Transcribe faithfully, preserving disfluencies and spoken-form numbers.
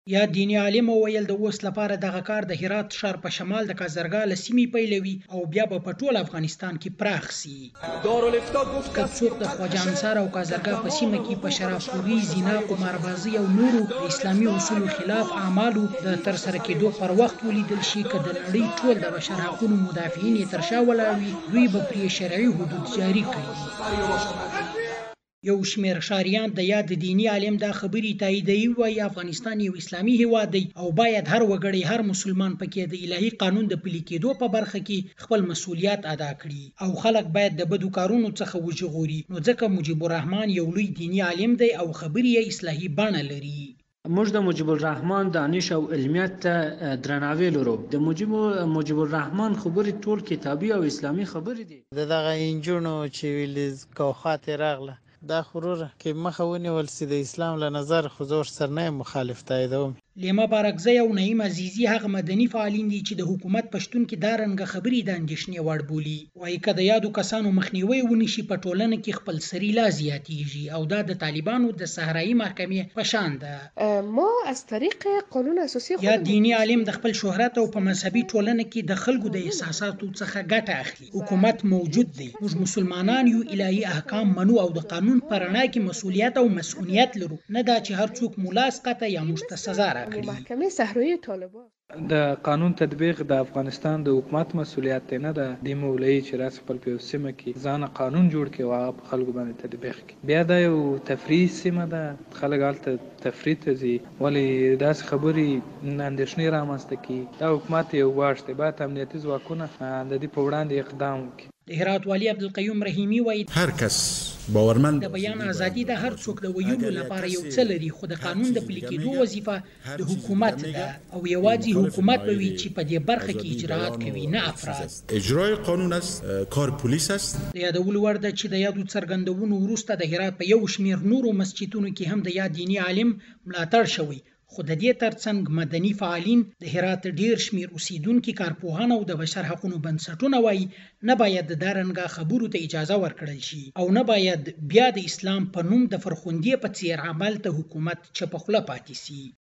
یا دیني عالم وویل د اوس لپاره دغه کار د هرات ښار په شمال د کازرګاه له سیمې پیلوي او بیا به په ټول افغانستان کې پراخ سي. که څوک د خواجه انصار او کازرګاه په سیمه کې په شرابخوري، زنا، قماربازي او نورو د اسلامي اصولو خلاف اعمالو د ترسره کېدو پر وخت ولیدل شي، که د نړۍ ټول د بشر حقونو مدافعین یې تر شا ولاړ وي، دوی به پرې شرعي حدود جاري کړي. یو شمېر ښاریان د یاد دیني عالم دا خبرې تاییدوي، وایي افغانستان یو اسلامي هیواد دی او باید هر وګړی، هر مسلمان پکې د الهي قانون د پلي کېدو په برخه کې خپل مسؤلیت ادا کړي او خلک باید د بدو کارونو څخه وژغوري. نو ځکه مجيب الرحمن یو لوی دیني عالم دی او خبرې یې اصلاحي بڼه لري. موږ د مجيب الرحمن دانش او علمیت ته درناوی لرو. د مجيب مجيب الرحمن خبرې ټول کتابي او اسلامي خبرې دي. دغه انجونو چې ویل کوخات راغله دا خروره کې مخه ونیول سي د اسلام له نظر خو زور سرنه مخالف تاییدوم. لیما بارکزی او نعیم عزیزی هغه مدني فعالین دي چې د حکومت پښتون کې دا رنګه خبرې د اندېښنې وړ بولي. وایي که د یادو کسانو مخنیوی ونشي په ټولنه کې خپل سری لا زیاتیږي او دا د طالبانو د صحرایي محکمې په شان ده. ما از طریق قانون اساسی یا دیني عالم د خپل شهرت او په مذهبي ټولنه کې د خلکو د احساساتو څخه ګټه اخلي. حکومت موجود دی، موږ مسلمانان یو، الهي احکام منو او د قانون په رڼا کې مسؤلیت او مسؤلیت لرو، نه دا چې هر څوک مولا اسقطه یا موږ ته سزا محکمه صحرایی طالبان. د قانون تطبیق د افغانستان د حکومت مسؤلیت دی، نه د دې مولوي چې راس خپل په سیمه کې ځان قانون جوړ کړي او په خلکو باندې تطبیق کړي. بیا دا یو تفریح سیمه ده، خلک هلته تفریح ته ځي، ولې داسې خبرې اندېښنې رامنځته کړي. دا حکومت یو واش دی، باید امنیتي ځواکونه د دې په وړاندې اقدام وکړي. د هرات والي عبدالقیوم رحیمي وایي هر کس باورمند د بیان ازادي د هر څوک د ویلو لپاره یو څه لري، خو د قانون د پلي کېدو وظیفه د حکومت ده او یوازې حکومت به وي چې په دې برخه کې اجراءات کوي، نه افراد. اجرای قانون است، کار پولیس است. د یادولو وړ ده چې د یادو څرګندونو وروسته د هرات په یو شمېر نورو مسجدونو کې هم د یاد دیني عالم ملاتړ شوی، خو د دې ترڅنګ مدني فعالین د هرات ډیر شمیر اوسیدونکي، کارپوهان او د بشر حقوقو بنسټونه وایي نه باید د دارنګه خبرو ته اجازه ورکړل شي او نه باید بیا د اسلام په نوم د فرخوندې په څیر عمل ته حکومت چپه خوله پاتې سي.